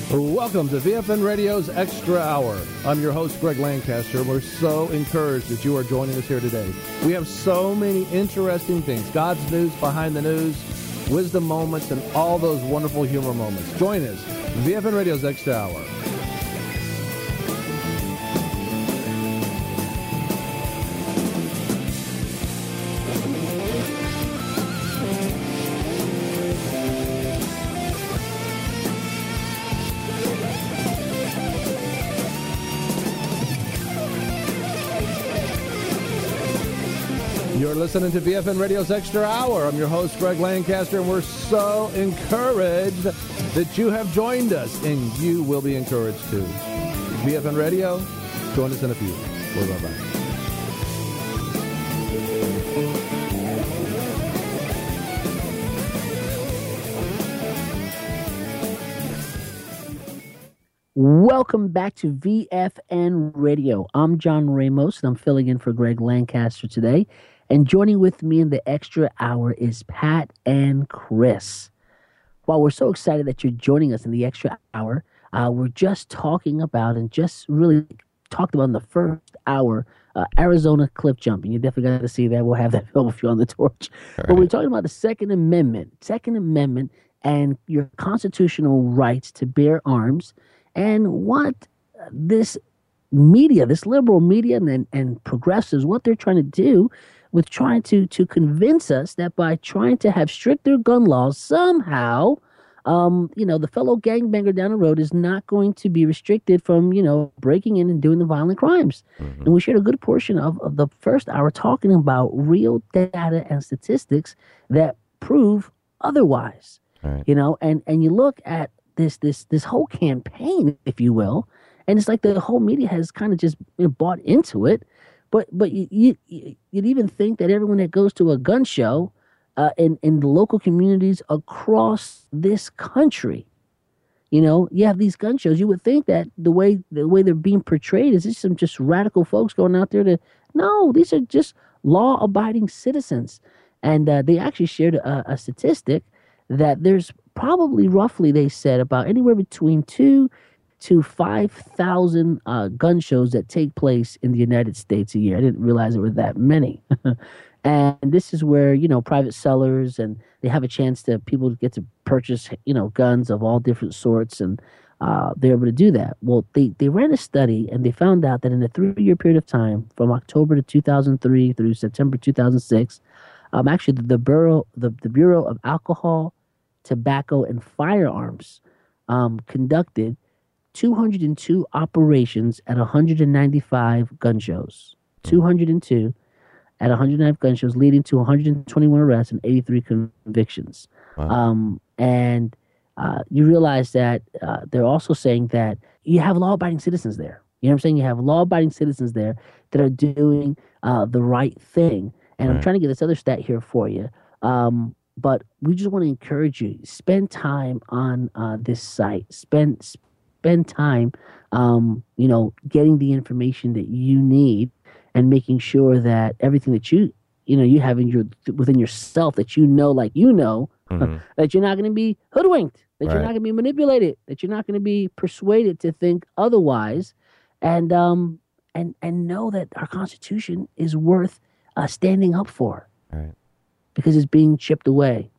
Welcome to VFN Radio's Extra Hour. I'm your host, Greg Lancaster. We're so encouraged that you are joining us here today. We have so many interesting things. God's news, behind the news, wisdom moments, and all those wonderful humor moments. Join us, VFN Radio's Extra Hour. You're listening to VFN Radio's Extra Hour. I'm your host, Greg Lancaster, and we're so encouraged that you have joined us, and you will be encouraged too. VFN Radio, join us in a few. We'll be right back. Welcome back to VFN Radio. I'm John Ramos, and I'm filling in for Greg Lancaster today. And joining with me in the Extra Hour is Pat and Chris. While we're so excited that you're joining us in the Extra Hour, we're just talking about and just really talked about in the first hour Arizona cliff jumping. You definitely got to see that. We'll have that film if you're on the torch. Right. But we're talking about the Second Amendment and your constitutional rights to bear arms and what this media, this liberal media and progressives, what they're trying to do with trying to convince us that by trying to have stricter gun laws, somehow, the fellow gangbanger down the road is not going to be restricted from, breaking in and doing the violent crimes. Mm-hmm. And we shared a good portion of the first hour talking about real data and statistics that prove otherwise. Right. And you look at this whole campaign, if you will, and it's like the whole media has kind of just bought into it. But you'd even think that everyone that goes to a gun show in the local communities across this country, you have these gun shows. You would think that the way they're being portrayed is just some radical folks going out there no, these are just law-abiding citizens. And they actually shared a statistic that there's probably roughly, they said, about anywhere between 2,000 to 5,000 gun shows that take place in the United States a year. I didn't realize there were that many. And this is where, private sellers and they have a chance people get to purchase, guns of all different sorts, and they're able to do that. Well, they ran a study and they found out that in a 3-year period of time, from October to 2003 through September 2006, actually the Bureau of Alcohol, Tobacco, and Firearms conducted 202 operations at 195 gun shows. 202 at 195 gun shows, leading to 121 arrests and 83 convictions. Wow. And you realize that they're also saying that you have law-abiding citizens there. You know what I'm saying? You have law-abiding citizens there that are doing the right thing. And I'm trying to get this other stat here for you. But we just want to encourage you, spend time on this site. Spend time, getting the information that you need and making sure that everything that you have within yourself that mm-hmm. that you're not going to be hoodwinked, that you're not going to be manipulated, that you're not going to be persuaded to think otherwise, and know that our Constitution is worth standing up for, right? Because it's being chipped away.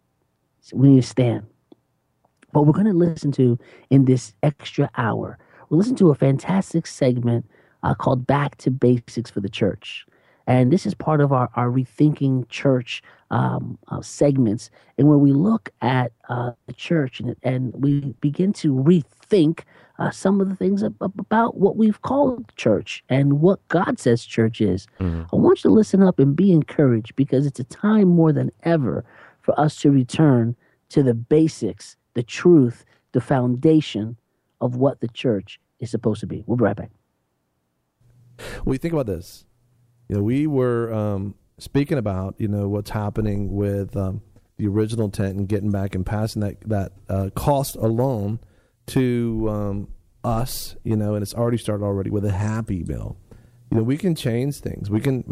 So we need to stand. What we're going to listen to in this extra hour, we'll listen to a fantastic segment called Back to Basics for the Church. And this is part of our Rethinking Church segments, and where we look at the church and we begin to rethink some of the things about what we've called church and what God says church is. Mm-hmm. I want you to listen up and be encouraged, because it's a time more than ever for us to return to the basics, the truth, the foundation of what the church is supposed to be. We'll be right back. When you think about this, we were speaking about, what's happening with the original tent and getting back and passing that cost alone to us, and it's already started already with a happy bill. We can change things. We can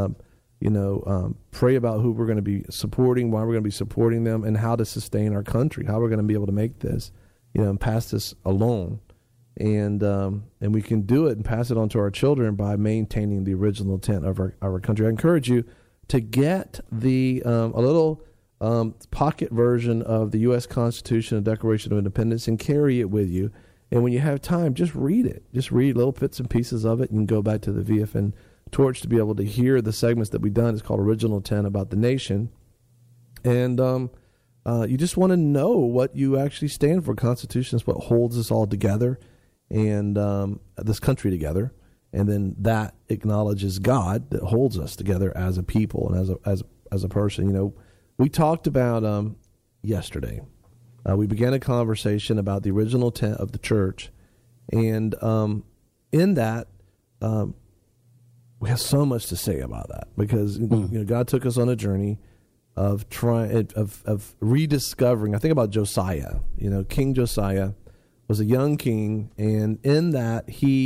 pray about who we're going to be supporting, why we're going to be supporting them, and how to sustain our country, how we're going to be able to make this, and pass this along. And we can do it and pass it on to our children by maintaining the original intent of our country. I encourage you to get the a little pocket version of the U.S. Constitution and Declaration of Independence and carry it with you. And when you have time, just read it. Just read little bits and pieces of it. You can go back to the VFN Torch to be able to hear the segments that we've done. It's called Original Intent about the nation. And you just want to know what you actually stand for. Constitution is what holds us all together and this country together. And then that acknowledges God that holds us together as a people and as a person. We talked about yesterday. We began a conversation about the original intent of the church, and in that, we have so much to say about that because God took us on a journey of of rediscovering. I think about Josiah. King Josiah was a young king, and in that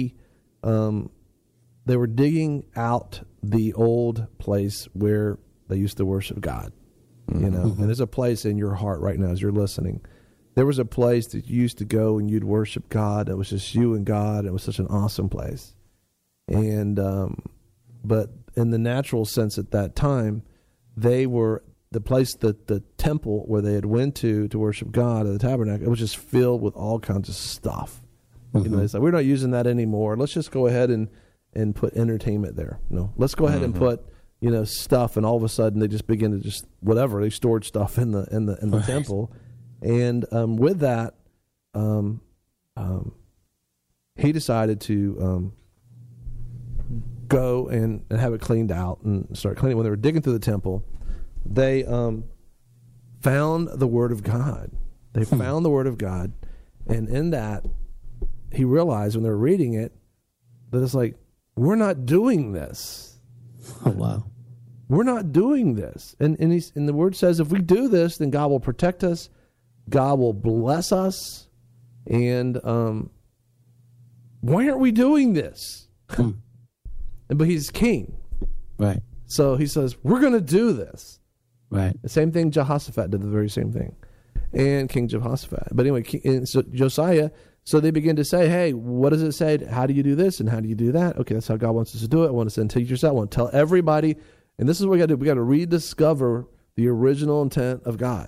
they were digging out the old place where they used to worship God. And there's a place in your heart right now as you're listening. There was a place that you used to go and you'd worship God. It was just you and God. It was such an awesome place. And but in the natural sense at that time, they were the place that the temple where they had went to worship God at the tabernacle. It was just filled with all kinds of stuff. It's like, we're not using that anymore. Let's just go ahead and put entertainment there. No, let's go ahead and put stuff, and all of a sudden they just begin to just whatever they stored stuff in the temple, and with that, he decided to go and have it cleaned out and start cleaning. When they were digging through the temple, they found the Word of God. They found the Word of God, and in that, he realized when they were reading it that it's like, we're not doing this. Oh wow. We're not doing this. And the Word says if we do this, then God will protect us, God will bless us, and why aren't we doing this? But he's king. Right. So he says, we're going to do this. Right. The same thing Jehoshaphat did, the very same thing. And King Jehoshaphat. But anyway, so Josiah, so they begin to say, hey, what does it say? How do you do this? And how do you do that? Okay, that's how God wants us to do it. I want us to teach yourself. I want to tell everybody. And this is what we got to do. We got to rediscover the original intent of God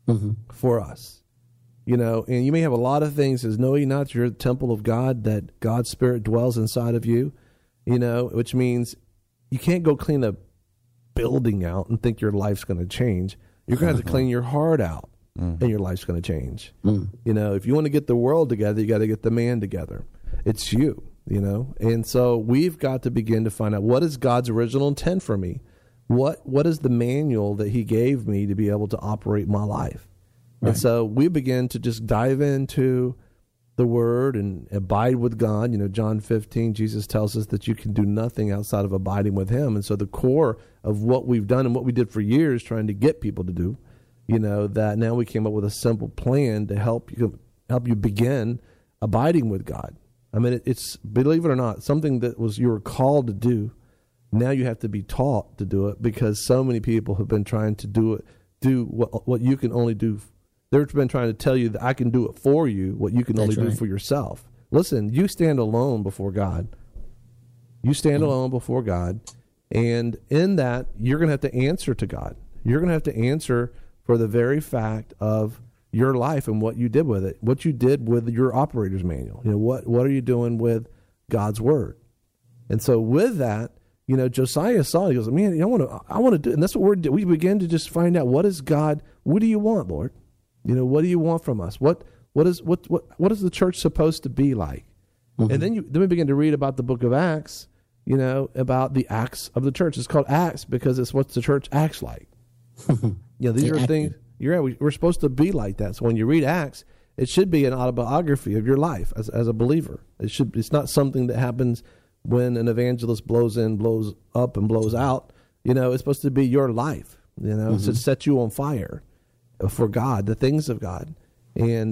for us. And you may have a lot of things as know ye not you're the temple of God, that God's Spirit dwells inside of you, which means you can't go clean a building out and think your life's going to change. You're going to have to clean your heart out and your life's going to change. If you want to get the world together, you got to get the man together. It's you, and so we've got to begin to find out what is God's original intent for me. What is the manual that he gave me to be able to operate my life? Right. And so we begin to just dive into the Word and abide with God. John 15, Jesus tells us that you can do nothing outside of abiding with him. And so the core of what we've done and what we did for years trying to get people to do, that now we came up with a simple plan to help you begin abiding with God. I mean, it's, believe it or not, something that you were called to do. Now you have to be taught to do it because so many people have been trying to do what you can only do. They've been trying to tell you that I can do it for you, what you can only do for yourself. Listen, you stand alone before God. You stand alone before God. And in that, you're going to have to answer to God. You're going to have to answer for the very fact of your life and what you did with it, what you did with your operator's manual. What are you doing with God's Word? And so with that, Josiah saw it. He goes, man, I want to do it. And that's what we begin to just find out, what is God, what do you want, Lord? What do you want from us? What is the church supposed to be like? And then we begin to read about the book of Acts, about the acts of the church. It's called Acts because it's what the church acts like. These are things, we're supposed to be like that. So when you read Acts, it should be an autobiography of your life as a believer. It's not something that happens when an evangelist blows in, blows up, and blows out. It's supposed to be your life. It's to set you on fire for God, the things of God. And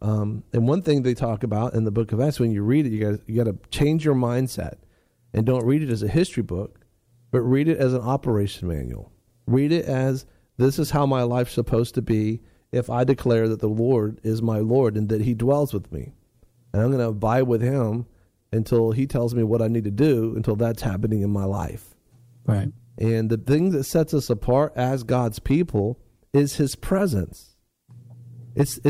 one thing they talk about in the book of Acts, when you read it, you got to change your mindset and don't read it as a history book, but read it as an operation manual. Read it as, this is how my life's supposed to be if I declare that the Lord is my Lord and that he dwells with me. And I'm going to abide with him until he tells me what I need to do, until that's happening in my life. Right. And the thing that sets us apart as God's people is his presence. It's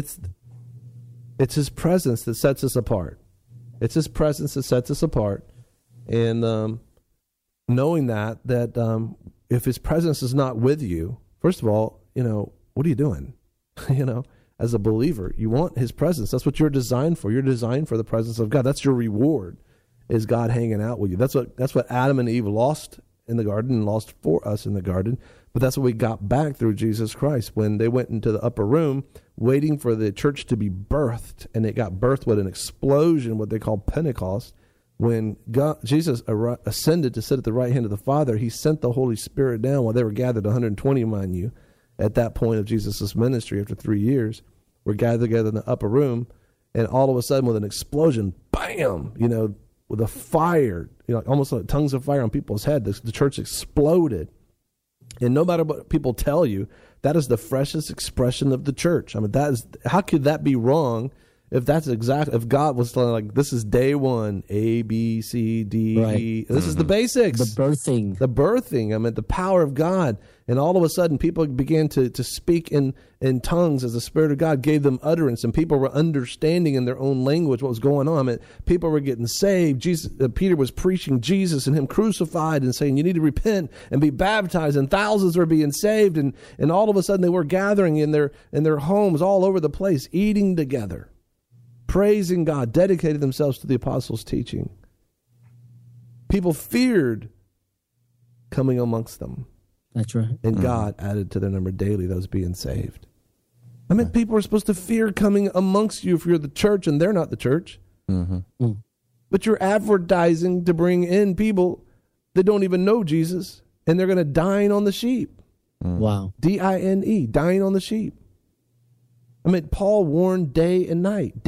his presence that sets us apart. It's his presence that sets us apart. And knowing that if his presence is not with you, first of all, what are you doing? As a believer, you want his presence. That's what you're designed for. You're designed for the presence of God. That's your reward, is God hanging out with you. That's what Adam and Eve lost in the garden and lost for us in the garden. But that's what we got back through Jesus Christ when they went into the upper room waiting for the church to be birthed. And it got birthed with an explosion, what they call Pentecost. When Jesus ascended to sit at the right hand of the Father, he sent the Holy Spirit down while they were gathered, 120, mind you, at that point of Jesus' ministry after 3 years. We're gathered together in the upper room, and all of a sudden with an explosion, bam, with a fire, almost like tongues of fire on people's head, the church exploded. And no matter what people tell you, that is the freshest expression of the church. I mean, how could that be wrong if God was telling, like, this is day one, A, B, C, D, right. E. This is the basics. The birthing. I mean, the power of God. And all of a sudden, people began to speak in tongues as the Spirit of God gave them utterance. And people were understanding in their own language what was going on. I mean, people were getting saved. Peter was preaching Jesus and him crucified and saying, you need to repent and be baptized. And thousands were being saved. And all of a sudden, they were gathering in their homes all over the place, eating together, praising God, dedicated themselves to the apostles' teaching. People feared coming amongst them. That's right. And God added to their number daily those being saved. I mean, people are supposed to fear coming amongst you if you're the church and they're not the church. Mm-hmm. But you're advertising to bring in people that don't even know Jesus, and they're going to dine on the sheep. Wow. D-I-N-E, dying on the sheep. I mean, Paul warned day and night,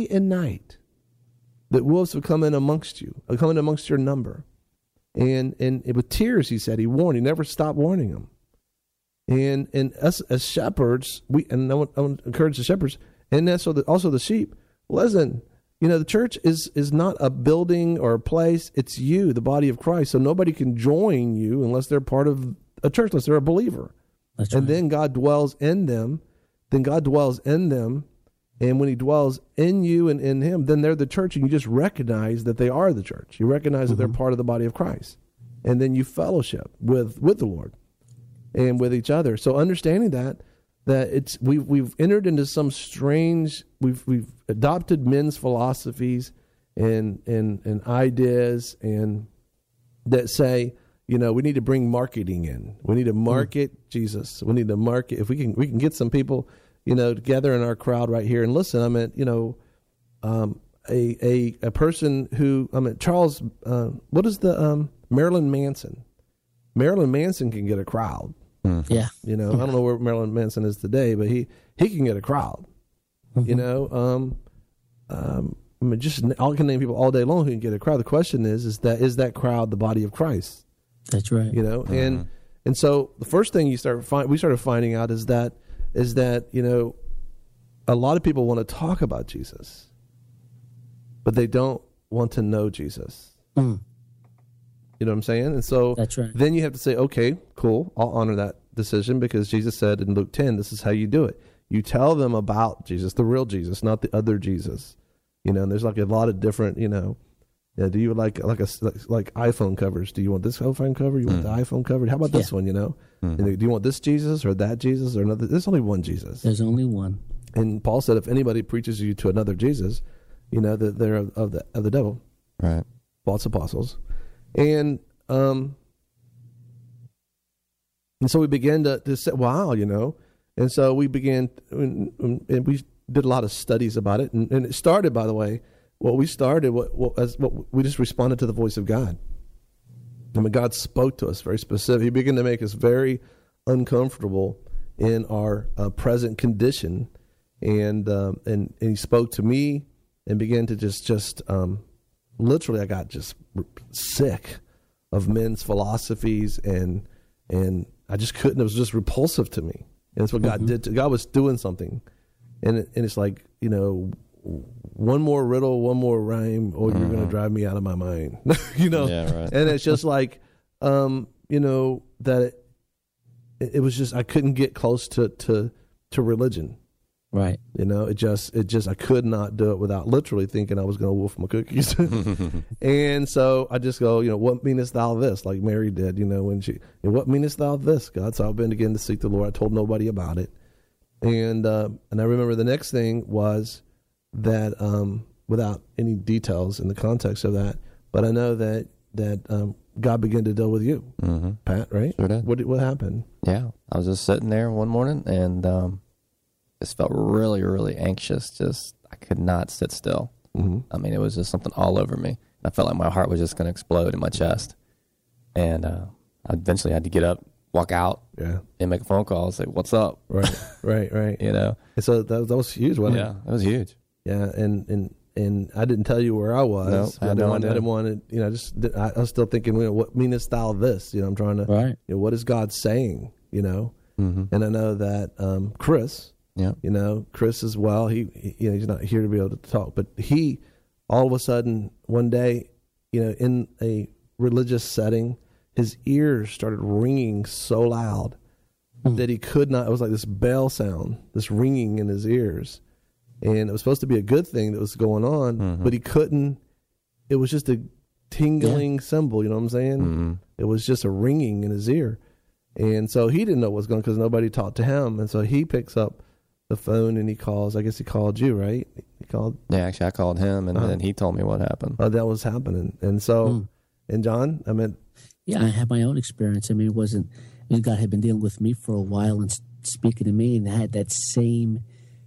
that wolves would come in amongst you, come in amongst your number. And with tears, he said, he warned. He never stopped warning them. And us as shepherds, I want to encourage the shepherds, and that's also the sheep. Listen, the church is not a building or a place. It's you, the body of Christ. So nobody can join you unless they're part of a church, unless they're a believer. That's and right. then God dwells in them. And when he dwells in you and in him, then they're the church, and you just recognize that they are the church. You recognize that they're part of the body of Christ. And then you fellowship with the Lord and with each other. So understanding that we've entered into some strange, we've adopted men's philosophies and ideas and that say, we need to bring marketing in. We need to market Jesus. We need to market. If we can get some people, together in our crowd right here and listen. I mean, a person who, Charles, what is the Marilyn Manson? Marilyn Manson can get a crowd. Yeah. I don't know where Marilyn Manson is today, but he can get a crowd. I can name people all day long who can get a crowd. The question is that crowd the body of Christ? That's right. And so the first thing we started finding out is that a lot of people want to talk about Jesus, but they don't want to know Jesus. You know what I'm saying? And so that's right. Then you have to say, okay, cool, I'll honor that decision, because Jesus said in Luke 10, this is how you do it. You tell them about Jesus, the real Jesus, not the other Jesus. And there's like a lot of different, do you like iPhone covers? Do you want this iPhone cover? You want the iPhone cover? How about this one, do you want this Jesus or that Jesus or another? There's only one Jesus. There's only one. And Paul said, if anybody preaches you to another Jesus, that they're of the devil. Right. False apostles. And so we began to say, wow, and so we began, and we did a lot of studies about it. And it started, by the way, we just responded to the voice of God. I mean, God spoke to us very specific. He began to make us very uncomfortable in our present condition. And he spoke to me and began to just literally, I got just sick of men's philosophies, and I just couldn't. It was just repulsive to me. And it's what God did. God was doing something. And it's like, one more riddle, one more rhyme, or you're going to drive me out of my mind. Yeah, right. And it's just like, that it was just, I couldn't get close to religion. Right. It just, I could not do it without literally thinking I was going to wolf my cookies. And so I just go, what meanest thou this? Like Mary did, when she, what meanest thou this, God? So I've been again to seek the Lord. I told nobody about it. And I remember the next thing was that, without any details in the context of that, but I know that God began to deal with you, Pat, right? Sure did. What happened? Yeah. I was just sitting there one morning and, just felt really, really anxious. Just, I could not sit still. I mean, it was just something all over me. I felt like my heart was just going to explode in my chest. And I eventually had to get up, walk out, and make a phone call, say, what's up? Right. And so that was huge, wasn't it? Yeah, it was huge. Yeah, and I didn't tell you where I was. No, I didn't want to, I was still thinking, what meanest thou this? I'm trying to, what is God saying, And I know that Chris... Yeah. Chris as well. He's not here to be able to talk, but he, all of a sudden, one day, in a religious setting, his ears started ringing so loud that he could not. It was like this bell sound, this ringing in his ears, and it was supposed to be a good thing that was going on, but he couldn't. It was just a tingling symbol. You know what I'm saying? It was just a ringing in his ear, and so he didn't know what was going on because nobody talked to him, and so he picks up the phone and he calls. I guess he called you, right? He called. Yeah, actually, I called him, and then he told me what happened. Oh, that was happening, and so, and John, yeah, I had my own experience. I mean, God had been dealing with me for a while and speaking to me, and I had that same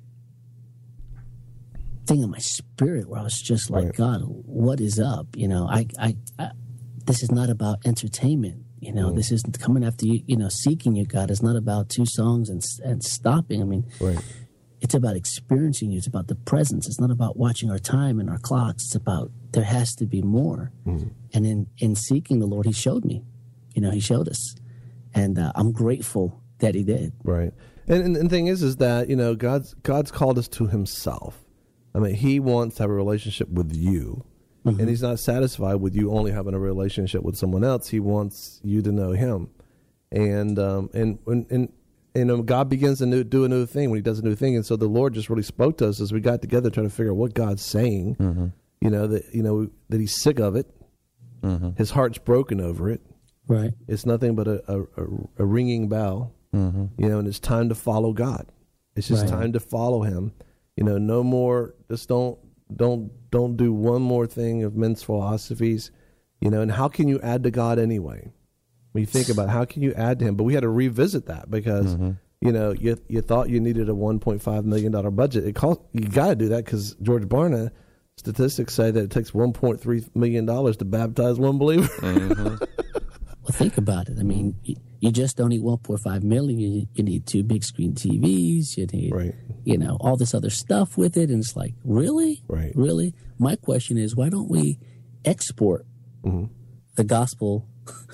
thing in my spirit where I was just like, God, what is up? I this is not about entertainment. This isn't coming after you, seeking you, God. It's not about two songs and stopping. I mean, it's about experiencing you. It's about the presence. It's not about watching our time and our clocks. It's about there has to be more. And in seeking the Lord, he showed me. He showed us. And I'm grateful that he did. Right. And the thing is that, God's called us to himself. I mean, he wants to have a relationship with you. And he's not satisfied with you only having a relationship with someone else. He wants you to know him. And God begins to do a new thing when he does a new thing. And so the Lord just really spoke to us as we got together trying to figure out what God's saying, that he's sick of it. His heart's broken over it. Right. It's nothing but a ringing bell, and it's time to follow God. It's just time to follow him. No more, just don't do one more thing of men's philosophies, and how can you add to God anyway? When you think about how can you add to him? But we had to revisit that because, you thought you needed a $1.5 million budget. You got to do that because George Barna, statistics say that it takes $1.3 million to baptize one believer. Well, think about it. I mean, you just don't need 1.5 million. You need 2 big screen TVs. You need, all this other stuff with it. And it's like, really? Right. Really? My question is, why don't we export the gospel,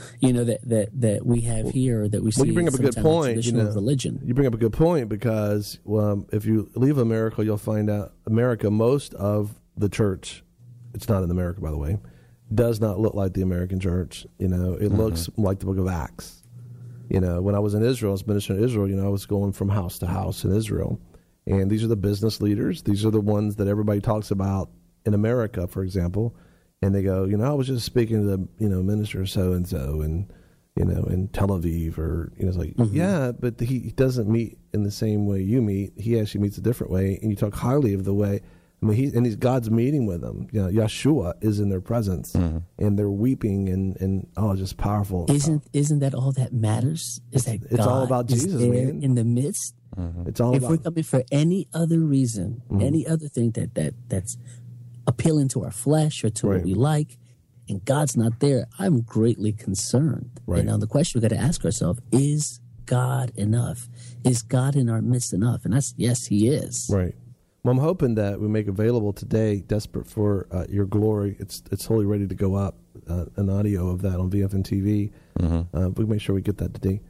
that we have here, that we see? Well, you bring up a good point. Religion. You bring up a good point because if you leave America, you'll find out most of the church, it's not in America, by the way, does not look like the American church. It looks like the book of Acts. When I was in Israel, I was ministering in Israel, I was going from house to house in Israel. And these are the business leaders. These are the ones that everybody talks about in America, for example. And they go, I was just speaking to the, minister so-and-so and, in Tel Aviv or, it's like, yeah, but he doesn't meet in the same way you meet. He actually meets a different way. And you talk highly of the way. I mean, he's God's meeting with them. Yeshua is in their presence, and they're weeping, and just powerful. Isn't that all that matters? Is that it's God all about Jesus, is there man. In the midst? It's all. If we're coming for any other reason, any other thing that's appealing to our flesh or to what we like, and God's not there, I'm greatly concerned. Right. The question we got to ask ourselves is: God enough? Is God in our midst enough? And that's yes, He is. Right. Well, I'm hoping that we make available today, Desperate for Your Glory. It's totally ready to go up, an audio of that on VFN TV. We make sure we get that today.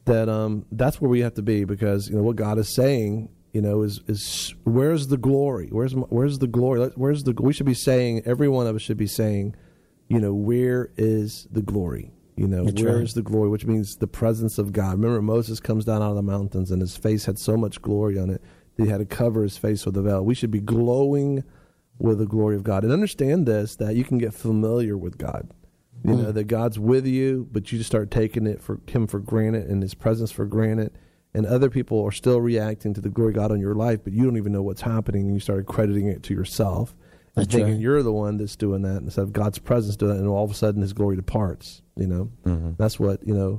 that's where we have to be, because what God is saying, is where's the glory? Where's the glory? We should be saying, every one of us should be saying, where is the glory? Where is the glory? Which means the presence of God. Remember, Moses comes down out of the mountains, and his face had so much glory on it that he had to cover his face with a veil. We should be glowing with the glory of God, and understand this, that you can get familiar with God. That God's with you, but you just start taking him for granted and his presence for granted. And other people are still reacting to the glory of God on your life, but you don't even know what's happening. And you start crediting it to yourself and thinking you're the one that's doing that instead of God's presence doing it. And all of a sudden his glory departs, That's what, Eli.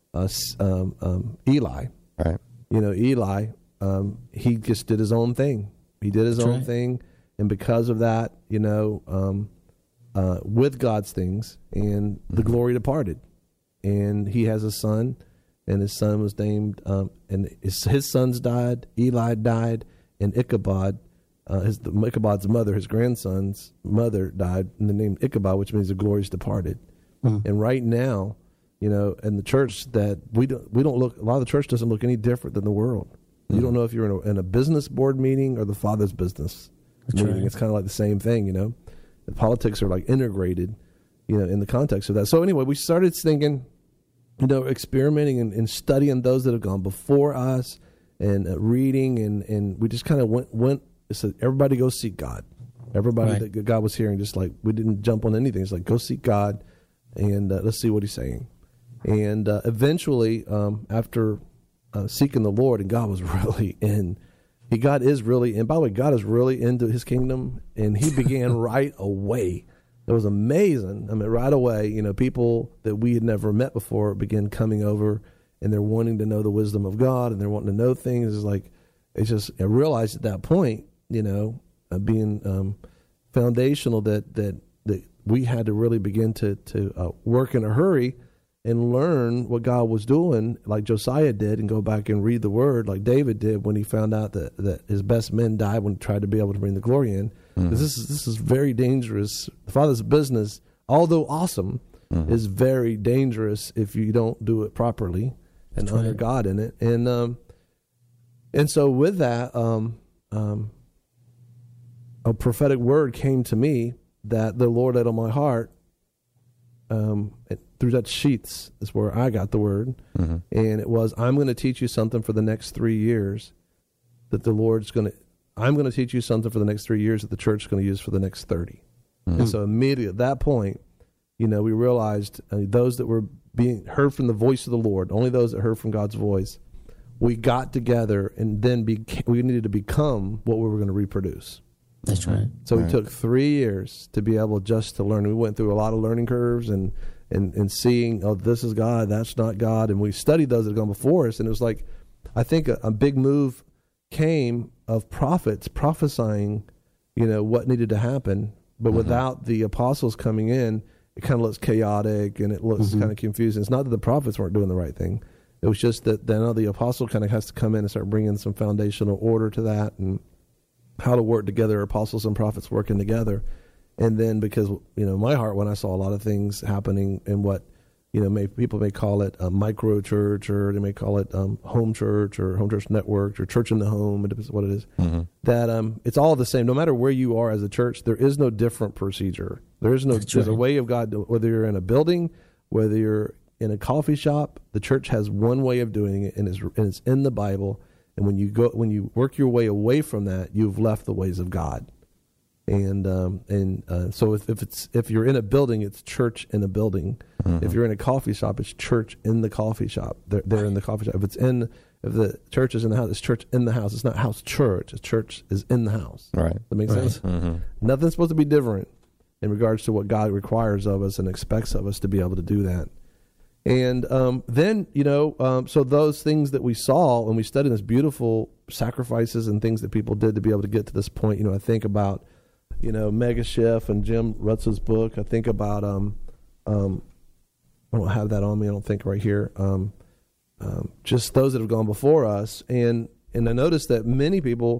Right. Eli, he just did his own thing. He did his own thing. And because of that, with God's things, and the glory departed. And he has a son, and his son was named, and his sons died. Eli died, and Ichabod, Ichabod's mother, his grandson's mother, died, and they named Ichabod, which means the glory's departed. And right now, in the church, that we don't look. A lot of the church doesn't look any different than the world. You don't know if you're in a business board meeting or the Father's business meeting. It's kind of like the same thing, The politics are like integrated, in the context of that. So anyway, we started thinking, experimenting and studying those that have gone before us, and reading, and we just kind of went. Said, everybody go seek God. Everybody that God was hearing, just like we didn't jump on anything. It's like, go seek God, and let's see what He's saying. And eventually, after seeking the Lord, and God was really in. God is really, and by the way, God is really into his kingdom, and he began right away. It was amazing. I mean, right away, people that we had never met before began coming over, and they're wanting to know the wisdom of God, and they're wanting to know things. It's just, I realized at that point, being foundational that we had to really begin to work in a hurry and learn what God was doing, like Josiah did, and go back and read the word like David did when he found out that his best men died when he tried to be able to bring the glory in. Because this is very dangerous. The Father's business, although awesome, is very dangerous if you don't do it properly and honor God in it. And so with that, a prophetic word came to me that the Lord laid on my heart. Through that sheets is where I got the word. And it was, I'm going to teach you something for the next 3 years that I'm going to teach you something for the next 3 years that the church is going to use for the next 30. And so immediately at that point, we realized those that were being heard from the voice of the Lord, only those that heard from God's voice, we got together, and then we needed to become what we were going to reproduce. That's right. So we took 3 years to be able just to learn. We went through a lot of learning curves and seeing, this is God, that's not God. And we studied those that had gone before us. And it was like, I think a big move came of prophets prophesying, what needed to happen. But without the apostles coming in, it kind of looks chaotic and it looks kind of confusing. It's not that the prophets weren't doing the right thing. It was just that then the apostle kind of has to come in and start bringing some foundational order to that, and how to work together, apostles and prophets working together. And then because, my heart, when I saw a lot of things happening in what, people may call it a micro church, or they may call it home church or home church network or church in the home, it depends what it is, that it's all the same. No matter where you are as a church, there is no different procedure. There's a way of God, whether you're in a building, whether you're in a coffee shop, the church has one way of doing it, and it's in the Bible. And when you work your way away from that, you've left the ways of God. And so if you're in a building, it's church in a building. If you're in a coffee shop, it's church in the coffee shop. They're in the coffee shop. If the church is in the house, it's church in the house. It's not house church. It's church is in the house. Right. That makes sense? Nothing's supposed to be different in regards to what God requires of us and expects of us to be able to do that. And then, so those things that we saw and we studied, those beautiful sacrifices and things that people did to be able to get to this point, I think about, Mega Chef and Jim Rutz's book. I think about, I don't have that on me, I don't think right here, just those that have gone before us. And I noticed that many people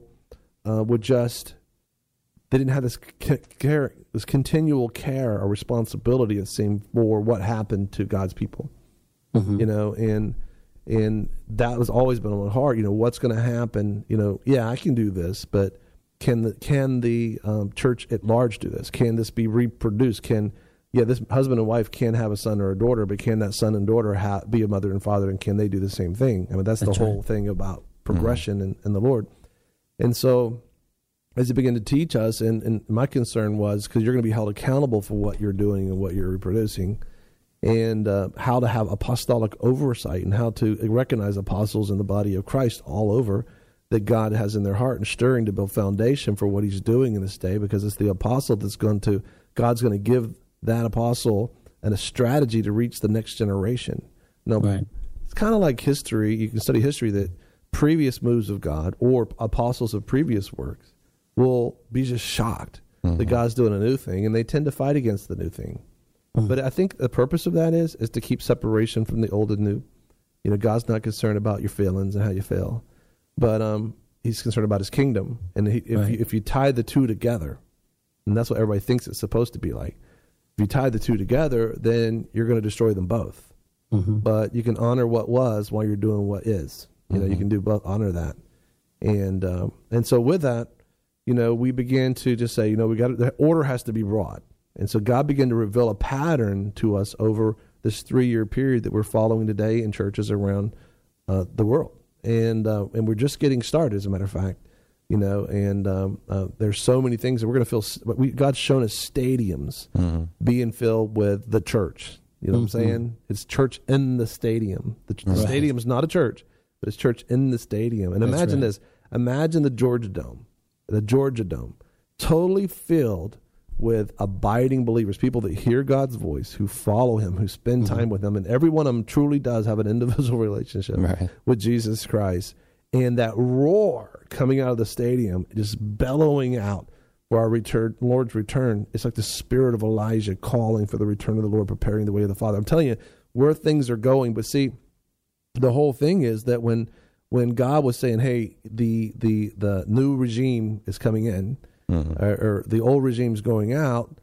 they didn't have this care, this continual care or responsibility, it seemed, for what happened to God's people. And And that has always been on my heart. What's going to happen? Yeah, I can do this, but can the church at large do this? Can this be reproduced? This husband and wife can have a son or a daughter, but can that son and daughter be a mother and father, and can they do the same thing? I mean, that's the whole thing about progression in the Lord. And so as he began to teach us, and my concern was, because you're going to be held accountable for what you're doing and what you're reproducing, and how to have apostolic oversight and how to recognize apostles in the body of Christ all over that God has in their heart and stirring to build foundation for what he's doing in this day, because it's the apostle God's going to give that apostle and a strategy to reach the next generation. It's kind of like history. You can study history that previous moves of God or apostles of previous works will be just shocked that God's doing a new thing, and they tend to fight against the new thing. But I think the purpose of that is to keep separation from the old and new. God's not concerned about your feelings and how you feel, but he's concerned about his kingdom. And if you tie the two together, and that's what everybody thinks it's supposed to be like, if you tie the two together, then you're going to destroy them both. But you can honor what was while you're doing what is. You can do both, honor that. And so with that, we began to just say, the order has to be brought. And so God began to reveal a pattern to us over this 3-year period that we're following today in churches around the world. And we're just getting started, as a matter of fact, there's so many things that we're going to feel. God's shown us stadiums being filled with the church. You know what I'm saying? It's church in the stadium. The stadium is not a church, but it's church in the stadium. And imagine this. Imagine the Georgia Dome, totally filled with abiding believers, people that hear God's voice, who follow him, who spend time with him. And every one of them truly does have an individual relationship with Jesus Christ. And that roar coming out of the stadium, just bellowing out for our Lord's return. It's like the spirit of Elijah calling for the return of the Lord, preparing the way of the Father. I'm telling you where things are going. But see, the whole thing is that when God was saying, hey, the new regime is coming in, or the old regime's going out,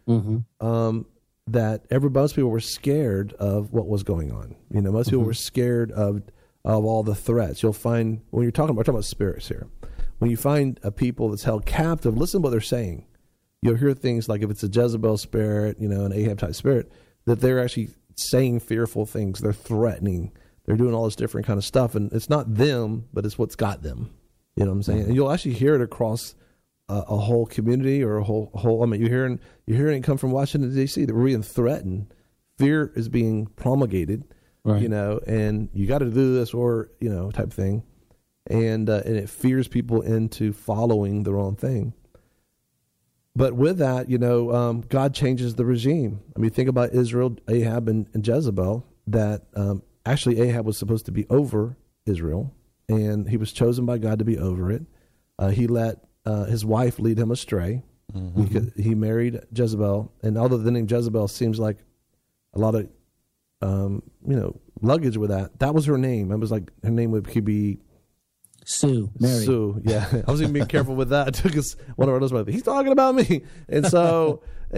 that most people were scared of what was going on. Most people were scared of all the threats. You'll find, when we're talking about spirits here, when you find a people that's held captive, listen to what they're saying. You'll hear things like, if it's a Jezebel spirit, an Ahab type spirit, that they're actually saying fearful things. They're threatening. They're doing all this different kind of stuff. And it's not them, but it's what's got them. You know what I'm saying? And you'll actually hear it across a whole community, or a whole. I mean, you're hearing it come from Washington, D.C., that we're being threatened. Fear is being promulgated, and you got to do this, or type thing, and it fears people into following the wrong thing. But with that, God changes the regime. I mean, think about Israel, Ahab, and Jezebel. That actually Ahab was supposed to be over Israel, and he was chosen by God to be over it. He let his wife lead him astray. He married Jezebel, and although the name Jezebel seems like a lot of luggage with that was her name. It was like her name could be Sue, Mary. Sue, yeah. I was even being careful with that because one of our listeners, he's talking about me, and so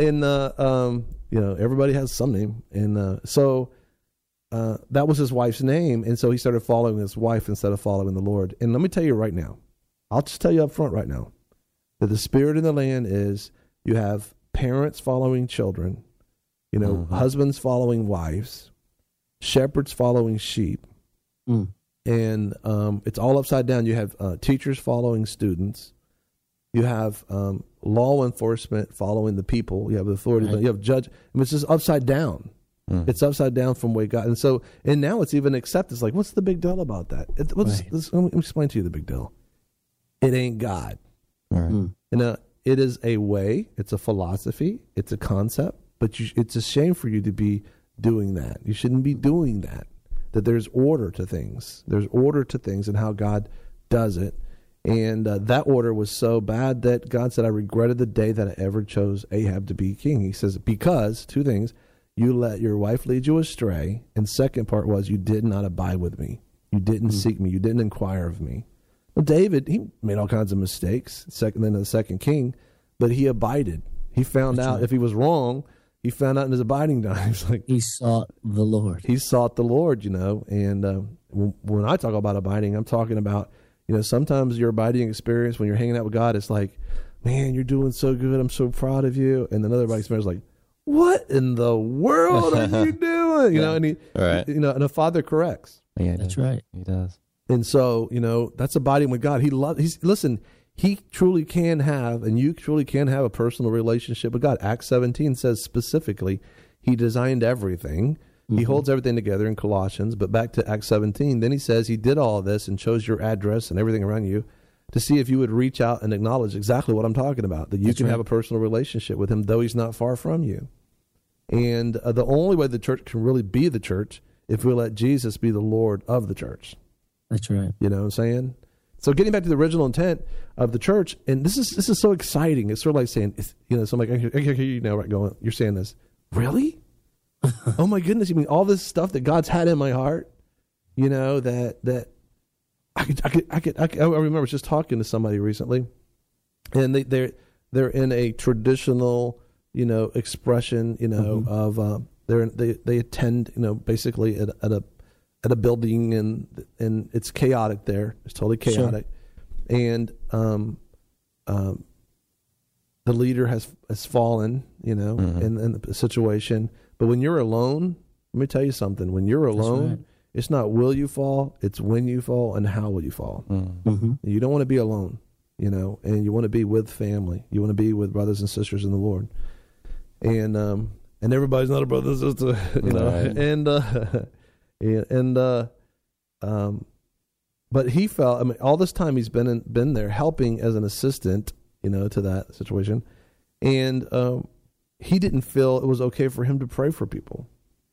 everybody has some name, and so that was his wife's name, and so he started following his wife instead of following the Lord. And let me tell you right now, I'll just tell you up front right now, that the spirit in the land is, you have parents following children, husbands following wives, shepherds following sheep, and it's all upside down. You have teachers following students. You have law enforcement following the people. You have authority. You have judge. I mean, it's just upside down. It's upside down from way God. And now it's even accepted. It's like, what's the big deal about that? Let me explain to you the big deal. It ain't God. It is a way. It's a philosophy. It's a concept. But it's a shame for you to be doing that. You shouldn't be doing that. That there's order to things. There's order to things and how God does it. And that order was so bad that God said, I regretted the day that I ever chose Ahab to be king. He says, because, two things, you let your wife lead you astray. And second part was, you did not abide with me. You didn't seek me. You didn't inquire of me. Well, David, he made all kinds of mistakes, then the second king, but he abided. He found out if he was wrong. He found out in his abiding time. He sought the Lord. He sought the Lord, and when I talk about abiding, I'm talking about, sometimes your abiding experience when you're hanging out with God, it's like, man, you're doing so good. I'm so proud of you. And then other experience like, what in the world are you doing? And and a father corrects. Yeah, that's right. He does. And so, that's abiding with God. He truly can have, and you truly can have a personal relationship with God. Acts 17 says specifically, he designed everything. He holds everything together in Colossians. But back to Acts 17, then he says he did all of this and chose your address and everything around you to see if you would reach out and acknowledge exactly what I'm talking about, that you can have a personal relationship with him, though he's not far from you. And the only way the church can really be the church if we let Jesus be the Lord of the church. That's right. You know what I'm saying? So getting back to the original intent of the church, and this is so exciting. It's sort of like saying, so I'm like, I hear you now, right? Going, you're saying this, really? Oh my goodness! You mean all this stuff that God's had in my heart? That I remember just talking to somebody recently, and they're in a traditional, expression, of they attend, basically at a building, and it's chaotic there. It's totally chaotic. Sure. And the leader has fallen, in the situation. But when you're alone, let me tell you something. When you're alone, it's not will you fall, it's when you fall and how will you fall. Mm-hmm. You don't want to be alone, and you want to be with family. You want to be with brothers and sisters in the Lord. And everybody's not a brother and sister, but he felt, all this time he's been there helping as an assistant, to that situation. And he didn't feel it was okay for him to pray for people.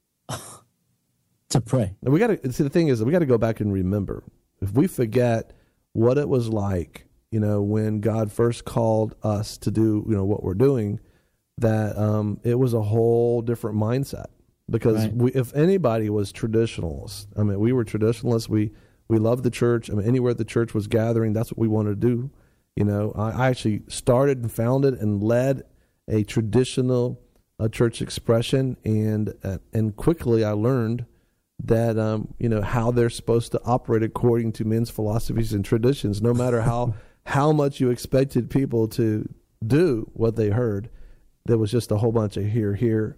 To pray. And the thing is, we got to go back and remember. If we forget what it was like, when God first called us to do, what we're doing, that it was a whole different mindset. Because if anybody was traditionalists, we were traditionalists. We loved the church. Anywhere the church was gathering, that's what we wanted to do. I actually started and founded and led a traditional church expression, and quickly I learned that how they're supposed to operate according to men's philosophies and traditions. No matter how much you expected people to do what they heard, there was just a whole bunch of here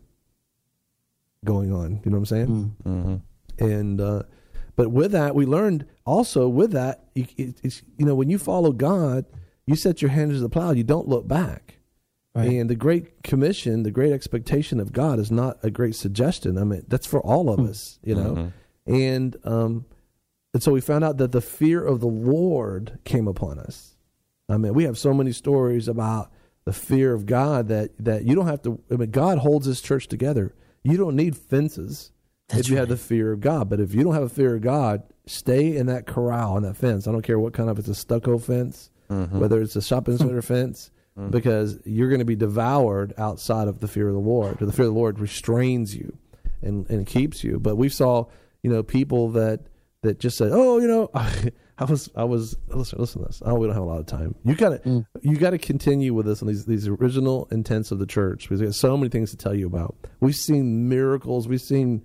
going on. You know what I'm saying? Mm-hmm. And but with that, we learned also with that, it's, when you follow God, you set your hands to the plow. You don't look back. Right. And the Great Commission, the great expectation of God is not a great suggestion. That's for all of us, Mm-hmm. And so we found out that the fear of the Lord came upon us. We have so many stories about the fear of God that you don't have to, God holds his church together. You don't need fences if you have the fear of God. But if you don't have a fear of God, stay in that corral, in that fence. I don't care what kind of, it's a stucco fence, whether it's a shopping center fence, because you're going to be devoured outside of the fear of the Lord. The fear of the Lord restrains you and keeps you. But we saw, people that just said, I was listen to this. Oh, we don't have a lot of time. You gotta continue with us on these original intents of the church, because there's so many things to tell you about. We've seen miracles, we've seen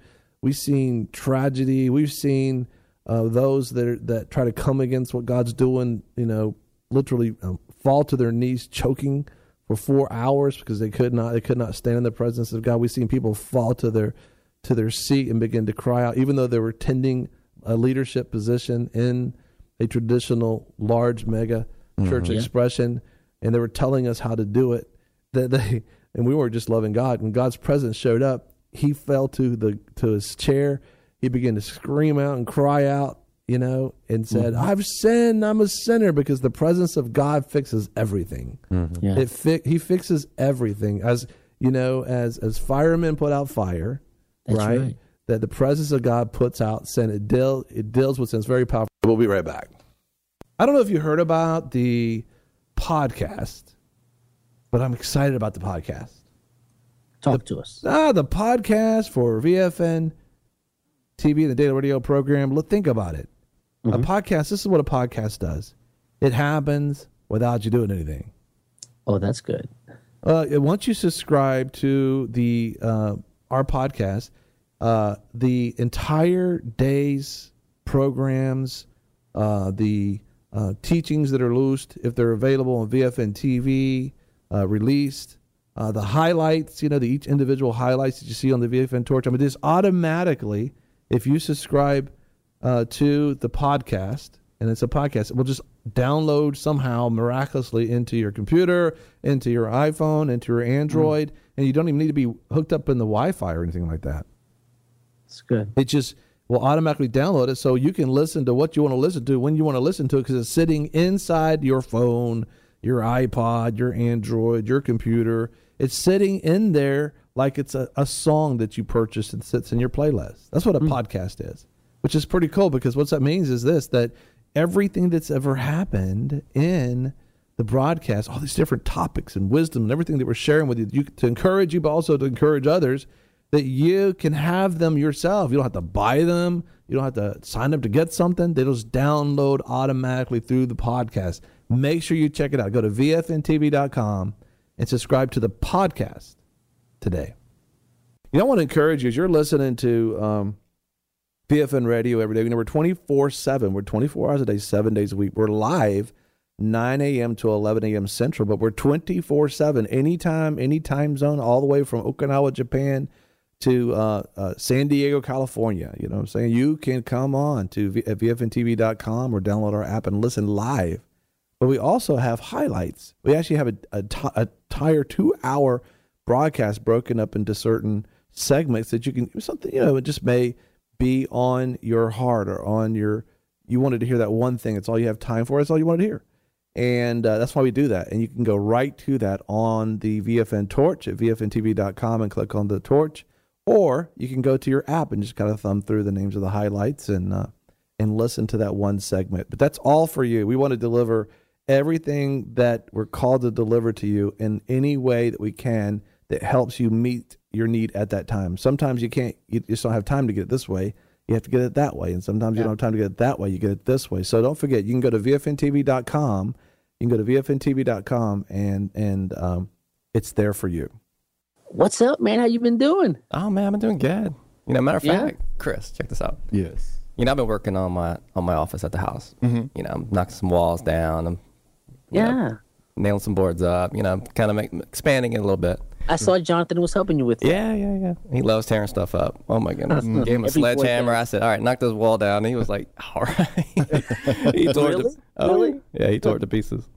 tragedy, we've seen those that try to come against what God's doing, literally fall to their knees choking for 4 hours because they could not stand in the presence of God. We've seen people fall to their seat and begin to cry out, even though they were tending a leadership position in a traditional large mega church expression, and they were telling us how to do it. And we weren't just loving God. When God's presence showed up, he fell to his chair. He began to scream out and cry out, and said, "I've sinned. I'm a sinner," because the presence of God fixes everything. Mm-hmm. Yeah. He fixes everything. As as firemen put out fire, right? That the presence of God puts out sin. It deals with sin. It's very powerful. We'll be right back. I don't know if you heard about the podcast, but I'm excited about the podcast. Talk to us. The podcast for VFN TV and the Daily Radio program. Think about it. Mm-hmm. A podcast, this is what a podcast does. It happens without you doing anything. Oh, that's good. Once you subscribe to our podcast, the entire day's programs, the teachings that are loosed, if they're available on VFN TV, released, the highlights, each individual highlights that you see on the VFN Torch. I mean, this automatically, if you subscribe to the podcast, and it's a podcast, it will just download somehow miraculously into your computer, into your iPhone, into your Android, and you don't even need to be hooked up in the Wi-Fi or anything like that. It's good. It just will automatically download it so you can listen to what you want to listen to when you want to listen to it, because it's sitting inside your phone, your iPod, your Android, your computer. It's sitting in there like it's a song that you purchased and sits in your playlist. That's what a podcast is, which is pretty cool, because what that means is this, that everything that's ever happened in the broadcast, all these different topics and wisdom and everything that we're sharing with you to encourage you, but also to encourage others, that you can have them yourself. You don't have to buy them. You don't have to sign up to get something. They just download automatically through the podcast. Make sure you check it out. Go to vfntv.com and subscribe to the podcast today. I want to encourage you, as you're listening to VFN Radio every day. We're 24/7. We're 24 hours a day, 7 days a week. We're live 9 a.m. to 11 a.m. Central, but we're 24/7, anytime, any time zone, all the way from Okinawa, Japan to San Diego, California. You know what I'm saying? You can come on to VFNTV.com or download our app and listen live. But we also have highlights. We actually have a entire 2-hour broadcast broken up into certain segments that you can, something, it just may be on your heart or on you wanted to hear that one thing. It's all you have time for. It's all you want to hear. And that's why we do that. And you can go right to that on the VFN Torch at VFNTV.com and click on the torch. Or you can go to your app and just kind of thumb through the names of the highlights and listen to that one segment. But that's all for you. We want to deliver everything that we're called to deliver to you in any way that we can that helps you meet your need at that time. Sometimes you just don't have time to get it this way. You have to get it that way. And sometimes you don't have time to get it that way. You get it this way. So don't forget, you can go to VFNTV.com. You can go to VFNTV.com and it's there for you. What's up, man? How you been doing? Oh man, I've been doing good. Matter of fact, Chris, check this out. Yes. I've been working on my office at the house. Mm-hmm. I'm knocking some walls down. I'm nailing some boards up. Kind of expanding it a little bit. I saw Jonathan was helping you with that. Yeah. He loves tearing stuff up. Oh my goodness. Gave him a sledgehammer. I said, all right, knock this wall down. And he was like, all right. He tore it. Really? Yeah, he tore it to pieces.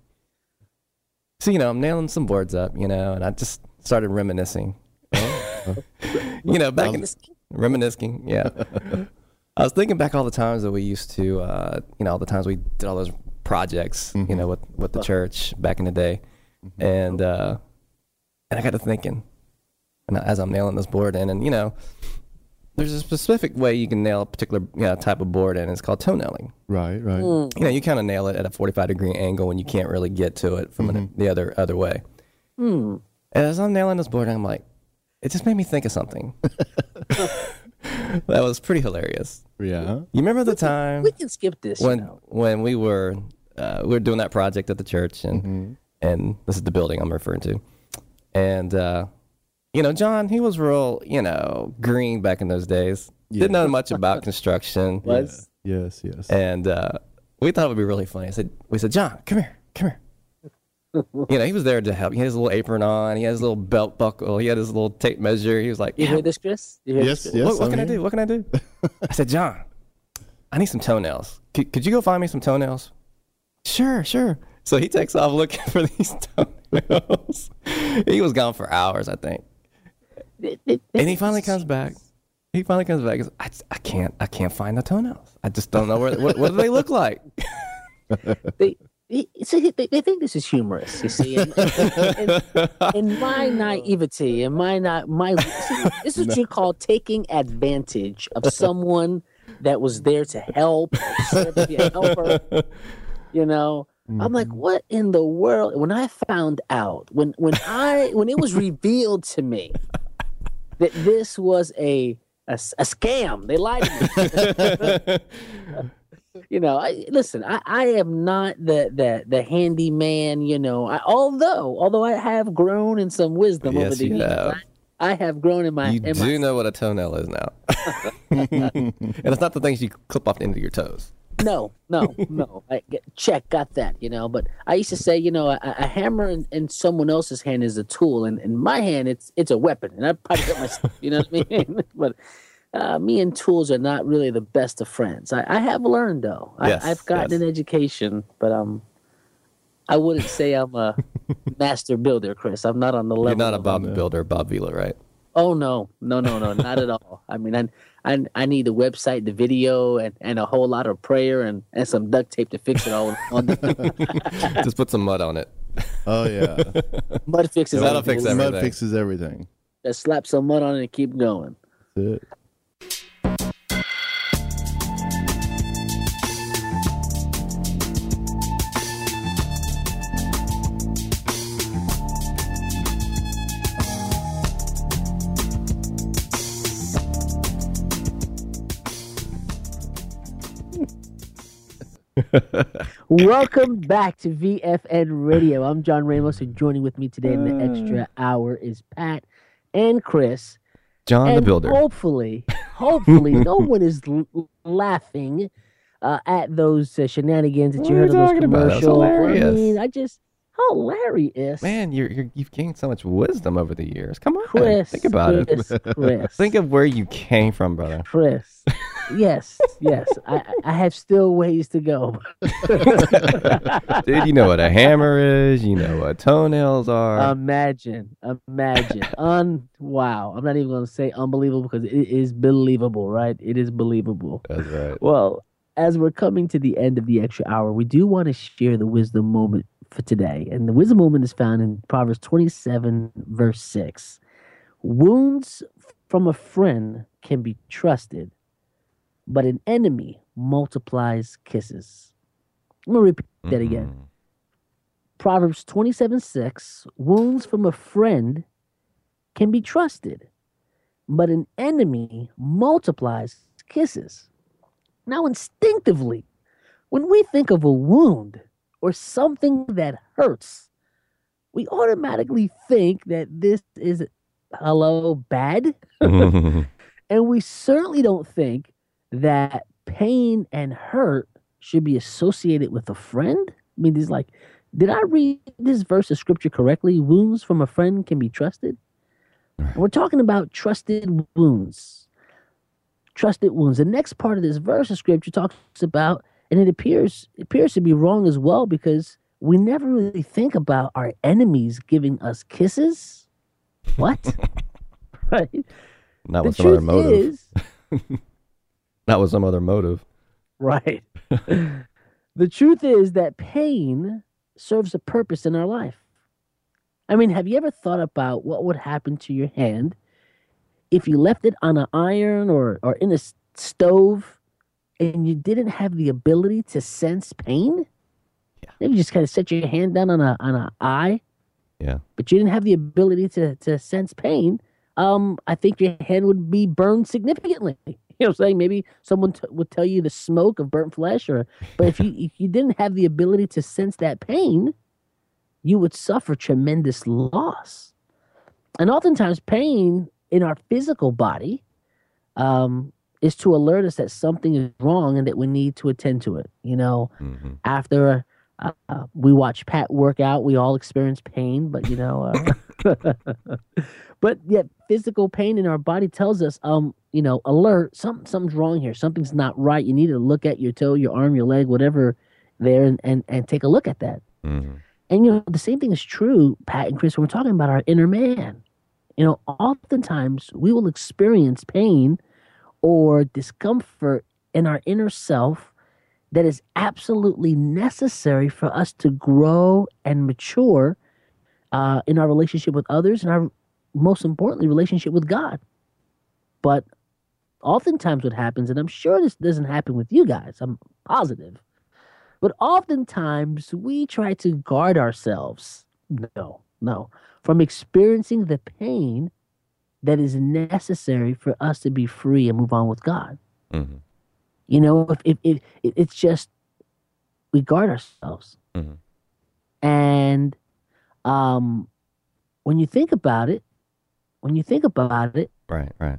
So, I'm nailing some boards up, and I just started reminiscing. Back in reminiscing, yeah. I was thinking back all the times that we used to, all the times we did all those projects, with the church back in the day. And I got to thinking, and as I'm nailing this board in, and there's a specific way you can nail a particular type of board in. It's called toe nailing. Right. You kind of nail it at a 45-degree angle when you can't really get to it from the other way. And as I'm nailing this board, I'm like, it just made me think of something. That was pretty hilarious. Yeah. You remember the time we can skip this when we were doing that project at the church, and this is the building I'm referring to. And, John, he was real, green back in those days. Yeah. Didn't know much about construction. Yes. And we thought it would be really funny. We said, John, come here. He was there to help. He had his little apron on. He had his little belt buckle. He had his little tape measure. He was like, You hear this, Chris? Yes. What can I do? What can I do? I said, John, I need some toenails. Could you go find me some toenails? Sure. So he takes off looking for these toenails. He was gone for hours, I think. And he finally comes back. He goes, I can't find the toenails. I just don't know what do they look like. They think this is humorous, you see. In my naivety, this is what you call taking advantage of someone that was there to help, serve to be a helper. I'm like, what in the world? When I found out, when it was revealed to me that this was a scam, they lied to me. Listen, I am not the handyman, although I have grown in some wisdom over the years. I have grown in my. You do know what a toenail is now. And it's not the things you clip off the end of your toes. No. Check, got that, But I used to say, a hammer in someone else's hand is a tool, and in my hand, it's a weapon. And I probably hurt myself, you know what I mean? But me and tools are not really the best of friends. I have learned, though. Yes, I've gotten an education, but I wouldn't say I'm a master builder, Chris. I'm not on the level. You're not a Bob Builder, Bob Vila, right? Oh, no, not at all. I mean, I need the website, the video, and a whole lot of prayer and some duct tape to fix it all. Just put some mud on it. Oh, yeah. Mud fixes That'll everything. fix everything. Mud fixes everything. Just slap some mud on it and keep going. That's it. Welcome back to VFN Radio. I'm John Ramos, and joining with me today in the extra hour is Pat and Chris. John the Builder. Hopefully, no one is laughing at those shenanigans that you heard on those commercials. Hilarious. I mean, hilarious. Man, you've gained so much wisdom over the years. Come on, Chris, think about it. Chris, Think of where you came from, brother. Chris. Yes. I have still ways to go. Dude, you know what a hammer is. You know what toenails are. Imagine. Wow. I'm not even going to say unbelievable because it is believable, right? It is believable. That's right. Well, as we're coming to the end of the extra hour, we do want to share the wisdom moment for today. And the wisdom moment is found in Proverbs 27, verse 6. Wounds from a friend can be trusted, but an enemy multiplies kisses. I'm going to repeat that again. Proverbs 27:6. Wounds from a friend can be trusted, but an enemy multiplies kisses. Now, instinctively, when we think of a wound or something that hurts, we automatically think that this is, bad. And we certainly don't think that pain and hurt should be associated with a friend. I mean, did I read this verse of scripture correctly? Wounds from a friend can be trusted. We're talking about trusted wounds. Trusted wounds. The next part of this verse of scripture talks about, and it appears to be wrong as well, because we never really think about our enemies giving us kisses. What? Right? Not with some other motive. Not with some other motive. Right. The truth is that pain serves a purpose in our life. I mean, have you ever thought about what would happen to your hand if you left it on an iron or in a stove and you didn't have the ability to sense pain? Yeah. Maybe you just kind of set your hand down on an eye. Yeah. But you didn't have the ability to sense pain. I think your hand would be burned significantly. You know what I'm saying? Maybe someone would tell you the smoke of burnt flesh, but if you didn't have the ability to sense that pain, you would suffer tremendous loss. And oftentimes pain in our physical body is to alert us that something is wrong and that we need to attend to it. You know, after we watch Pat work out, we all experience pain, but but yet physical pain in our body tells us, alert, something's wrong here. Something's not right. You need to look at your toe, your arm, your leg, whatever there, and take a look at that. Mm-hmm. And, the same thing is true, Pat and Chris, when we're talking about our inner man. Oftentimes we will experience pain or discomfort in our inner self that is absolutely necessary for us to grow and mature in our relationship with others and our, most importantly, relationship with God. But oftentimes what happens, and I'm sure this doesn't happen with you guys, I'm positive, but oftentimes we try to guard ourselves, from experiencing the pain that is necessary for us to be free and move on with God. Mm-hmm. If it's just, we guard ourselves. Mm-hmm. And when you think about it, when you think about it, Right. Right.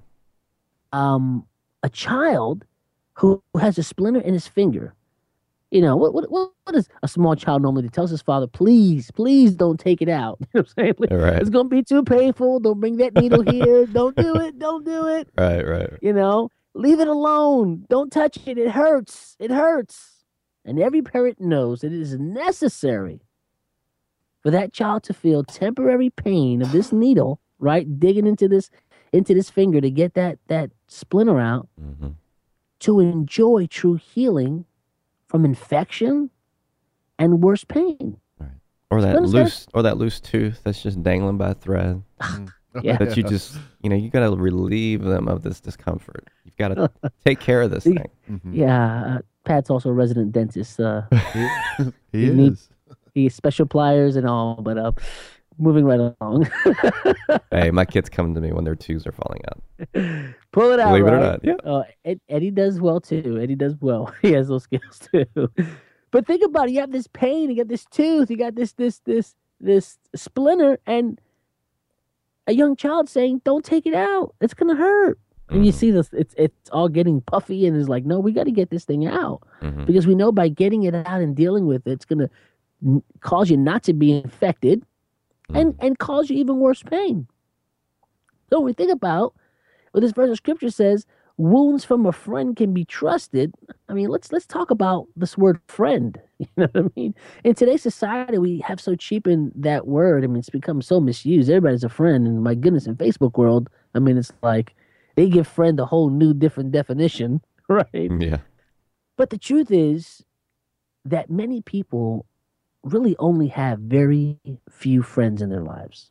a child who has a splinter in his finger, you know, what is a small child normally do? Tells his father, please, please don't take it out. You know what I'm saying? Like, Right. it's going to be too painful. Don't bring that needle here. Don't do it. Don't do it. Right. Right. You know, leave it alone. Don't touch it. It hurts. It hurts. And every parent knows that it is necessary for that child to feel temporary pain of this needle, right? Digging into this finger to get that splinter out, Mm-hmm. to enjoy true healing from infection and worse pain. Right. Or that loose tooth that's just dangling by a thread. Yeah. That you just, you got to relieve them of this discomfort. You've got to take care of this thing. Mm-hmm. Yeah, Pat's also a resident dentist. He need- is. He has special pliers and all, but moving right along. Hey, my kids come to me when their tooths are falling out. Pull it out. Believe it or right? not. Yeah. Eddie does well too. Eddie does well. He has those skills too. But think about it. You have this pain. You got this tooth. You got this splinter, and a young child saying, "Don't take it out. It's gonna hurt." And you see this. It's all getting puffy, and it's like, no, we got to get this thing out Mhm. because we know by getting it out and dealing with it, it's gonna cause you not to be infected, and cause you even worse pain. So when we think about what this verse of scripture says, wounds from a friend can be trusted. I mean, let's talk about this word friend. You know what I mean? In today's society, we have so cheapened that word. I mean, it's become so misused. Everybody's a friend, and my goodness, in Facebook world, I mean, it's like they give friend a whole new different definition, right? Yeah. But the truth is that many people really only have very few friends in their lives.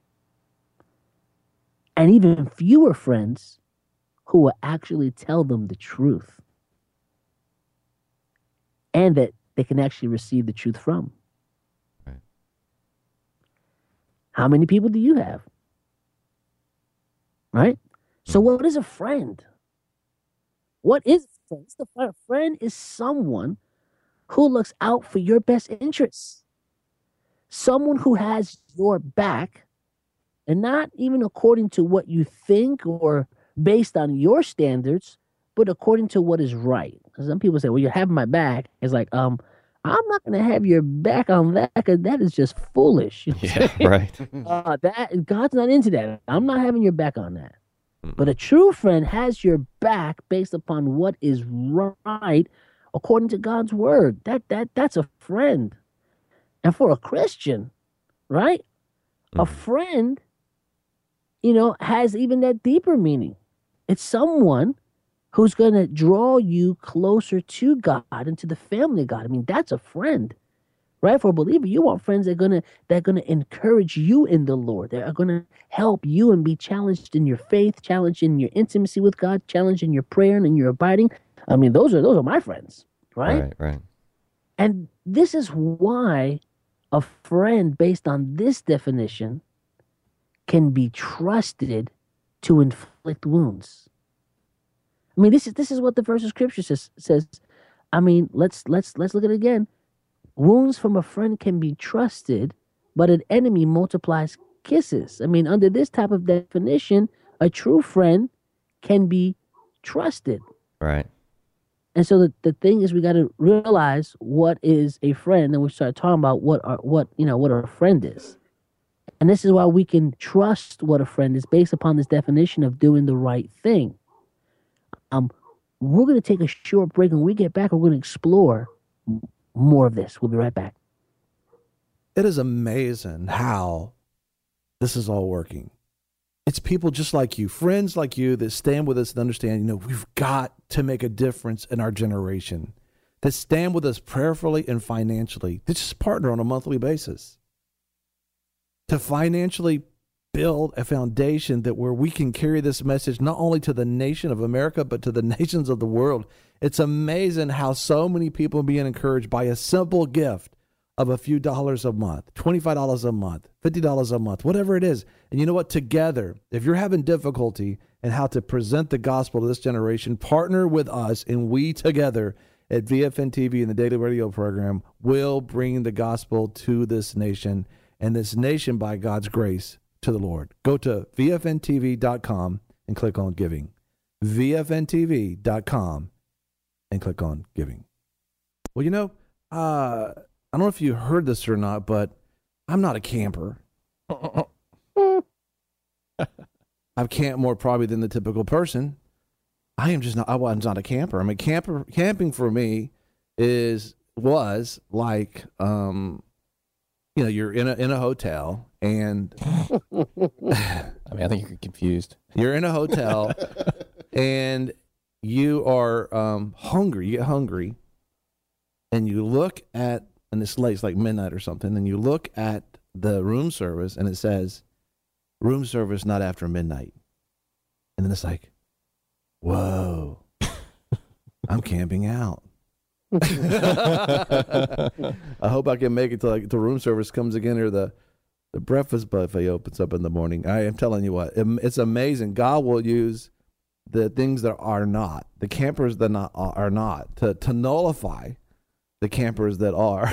And even fewer friends who will actually tell them the truth. And that they can actually receive the truth from. Right. How many people do you have? Right? So what is a friend? What is a friend? A friend is someone who looks out for your best interests. Someone who has your back, and not even according to what you think or based on your standards, but according to what is right. Some people say, well, you're having my back. It's like, I'm not going to have your back on that because that is just foolish. Yeah, right. That God's not into that. I'm not having your back on that. But a true friend has your back based upon what is right according to God's word. That's a friend. And for a Christian, right? A friend, has even that deeper meaning. It's someone who's going to draw you closer to God and to the family of God. I mean, that's a friend. Right? For a believer, you want friends that are gonna encourage you in the Lord. That are gonna help you and be challenged in your faith, challenged in your intimacy with God, challenged in your prayer and in your abiding. I mean, those are my friends, right? Right. And this is why a friend, based on this definition, can be trusted to inflict wounds. I mean, this is what the verse of scripture says. I mean, let's look at it again. Wounds from a friend can be trusted, but an enemy multiplies kisses. I mean, under this type of definition, a true friend can be trusted. Right. And so the thing is, we got to realize what is a friend, and we start talking about what a friend is. And this is why we can trust what a friend is based upon this definition of doing the right thing. We're going to take a short break, and when we get back, we're going to explore more of this. We'll be right back. It is amazing how this is all working. It's people just like you, friends like you that stand with us and understand, we've got to make a difference in our generation, that stand with us prayerfully and financially, that just partner on a monthly basis, to financially build a foundation that where we can carry this message not only to the nation of America, but to the nations of the world. It's amazing how so many people are being encouraged by a simple gift of a few dollars a month, $25 a month, $50 a month, whatever it is. And you know what? Together, if you're having difficulty in how to present the gospel to this generation, partner with us, and we together at VFN TV and the Daily Radio program will bring the gospel to this nation, and this nation, by God's grace, to the Lord. Go to vfntv.com and click on giving. vfntv.com and click on giving. Well, I don't know if you heard this or not, but I'm not a camper. I've camped more probably than the typical person. I was not a camper. I mean, camping for me was like, you're in a hotel and I think you're confused. You're in a hotel and you are hungry. You get hungry and you look at, and it's late, it's like midnight or something, and you look at the room service and it says, room service not after midnight. And then it's like, whoa, I'm camping out. I hope I can make it till the room service comes again, or the breakfast buffet opens up in the morning. I am telling you what, it's amazing. God will use the things that are not, the campers that are not, to nullify the campers that are.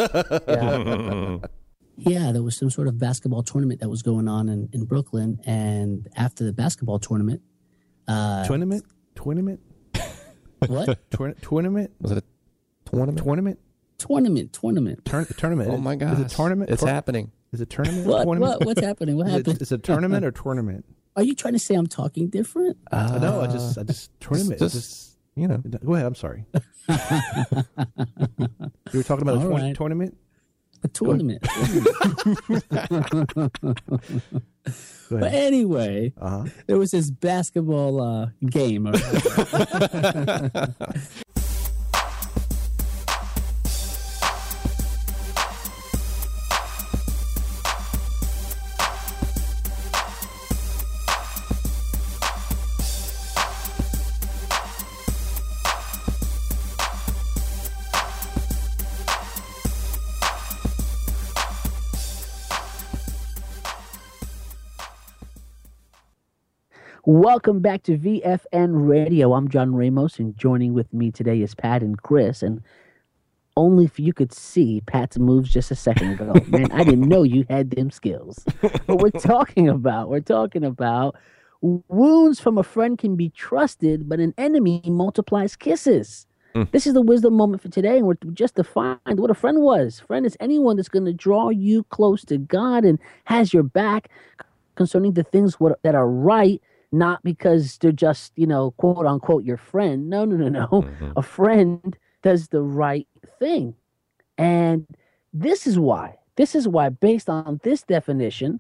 Yeah, there was some sort of basketball tournament that was going on in Brooklyn, and after the basketball tournament, Tournament? What? Tournament? Was it a tournament? Tournament. Tournament. Oh my God! Is it tournament? It's happening. Is it tournament? What? What's happening? What happened? Is it tournament or tournament? Are you trying to say I'm talking different? No, I just tournament. Just Go ahead. I'm sorry. You were talking about a tournament. A tournament. But anyway, there was this basketball game. Welcome back to VFN Radio. I'm John Ramos, and joining with me today is Pat and Chris. And only if you could see Pat's moves just a second ago. Man, I didn't know you had them skills. But we're talking about wounds from a friend can be trusted, but an enemy multiplies kisses. This is the wisdom moment for today, and we're just defined what a friend was. Friend is anyone that's going to draw you close to God and has your back concerning the things that are right, not because they're just, quote unquote, your friend. No. Mm-hmm. A friend does the right thing. And this is why, based on this definition,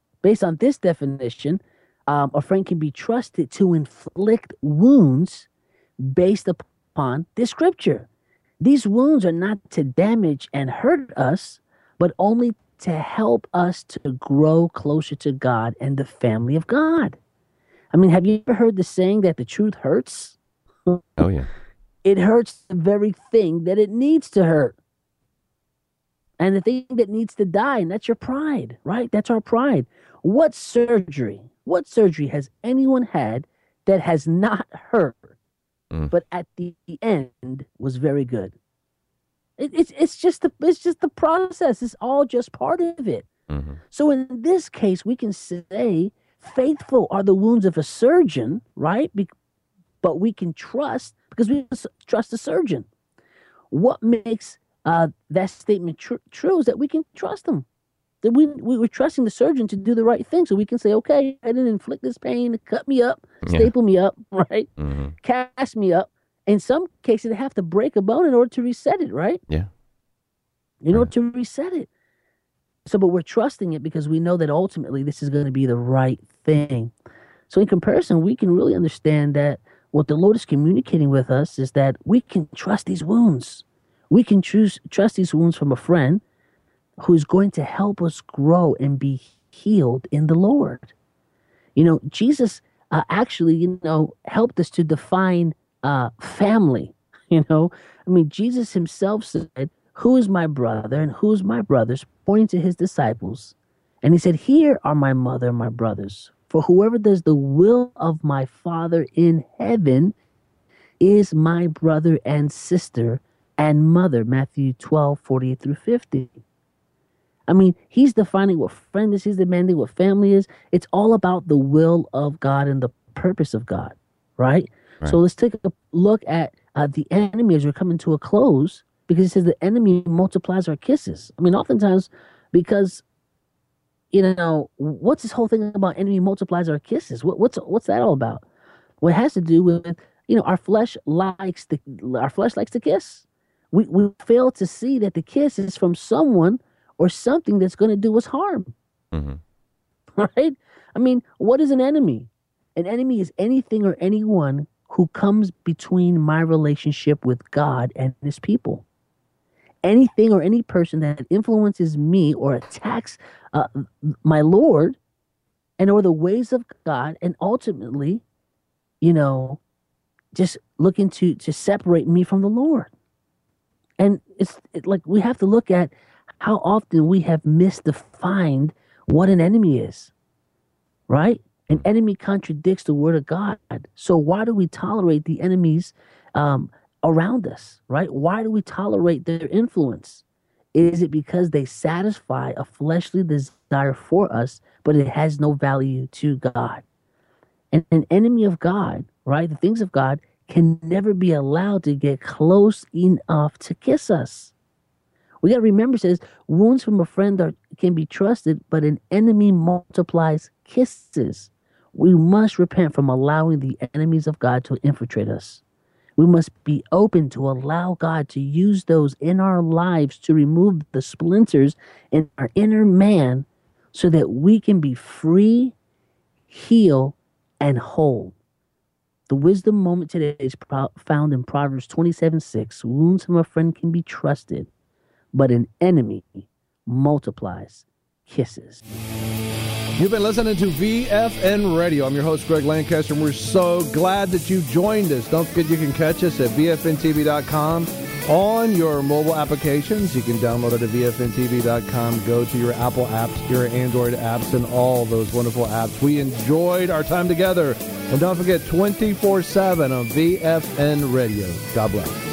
a friend can be trusted to inflict wounds based upon this scripture. These wounds are not to damage and hurt us, but only to help us to grow closer to God and the family of God. I mean, have you ever heard the saying that the truth hurts? Oh, yeah. It hurts the very thing that it needs to hurt. And the thing that needs to die, and that's your pride, right? That's our pride. What surgery has anyone had that has not hurt, but at the end was very good? It's just the process. It's all just part of it. Mm-hmm. So in this case, we can say, faithful are the wounds of a surgeon, right? But we can trust because we trust the surgeon. What makes that statement true is that we can trust them. That we're trusting the surgeon to do the right thing. So we can say, okay, I didn't inflict this pain, cut me up, staple me up, right? Mm-hmm. Cast me up. In some cases, they have to break a bone in order to reset it, right? Yeah. In order to reset it. So, but we're trusting it because we know that ultimately this is going to be the right thing. So in comparison, we can really understand that what the Lord is communicating with us is that we can trust these wounds. We can trust these wounds from a friend who is going to help us grow and be healed in the Lord. Jesus actually, helped us to define family. Jesus himself said, "Who is my brother and who is my brothers?" pointing to his disciples. And he said, "Here are my mother and my brothers. For whoever does the will of my Father in heaven is my brother and sister and mother." Matthew 12:48-50. I mean, he's defining what friend is. He's demanding what family is. It's all about the will of God and the purpose of God, right? So let's take a look at the enemy as we're coming to a close, because it says the enemy multiplies our kisses. I mean, oftentimes, because, what's this whole thing about enemy multiplies our kisses? What's that all about? Well, it has to do with, our flesh likes to kiss. We fail to see that the kiss is from someone or something that's going to do us harm. Right? I mean, what is an enemy? An enemy is anything or anyone who comes between my relationship with God and his people. Anything or any person that influences me or attacks my Lord and or the ways of God, and ultimately, just looking to separate me from the Lord. And it's like we have to look at how often we have misdefined what an enemy is, right? An enemy contradicts the word of God. So why do we tolerate the enemies around us, right? Why do we tolerate their influence? Is it because they satisfy a fleshly desire for us, but it has no value to God? And an enemy of God, right, the things of God, can never be allowed to get close enough to kiss us. We got to remember, it says, wounds from a friend can be trusted, but an enemy multiplies kisses. We must repent from allowing the enemies of God to infiltrate us. We must be open to allow God to use those in our lives to remove the splinters in our inner man so that we can be free, heal, and whole. The wisdom moment today is found in Proverbs 27:6. Wounds from a friend can be trusted, but an enemy multiplies kisses. You've been listening to VFN Radio. I'm your host, Greg Lancaster, and we're so glad that you joined us. Don't forget you can catch us at VFNTV.com on your mobile applications. You can download it at VFNTV.com. Go to your Apple apps, your Android apps, and all those wonderful apps. We enjoyed our time together. And don't forget, 24/7 on VFN Radio. God bless.